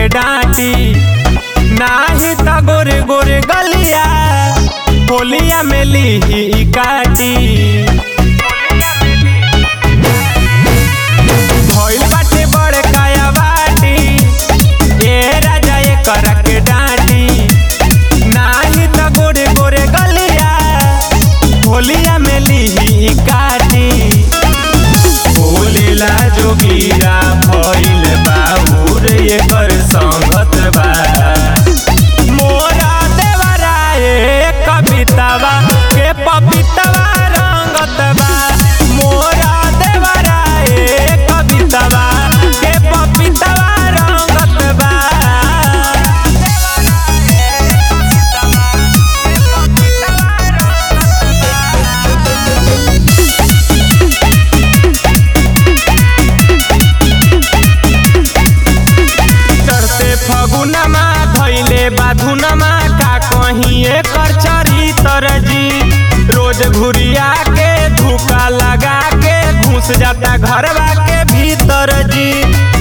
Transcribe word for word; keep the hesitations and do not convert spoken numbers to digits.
के डांटी नाही त गोरे गोरे गलिया होलिया में ली काटी। भइल बाटे बड़े काया बाटी ए राजा ये कर के डांटी नाही त गोरे गोरे गलिया होलिया में ली काटी। बोलेला जोगीरा भइल बाबूर ये कर संगत बा मोरा देवरा ए कवितावा के पपीतवा रंगत बा मोरा देवरा ए कवितावा के पपीतवा रंगत बा। फगुनमा धैले बाधुनमा का कहीं एकर चरितर जी रोज घुरिया के धुका लगा के घुस जाता घरवा के भीतर जी।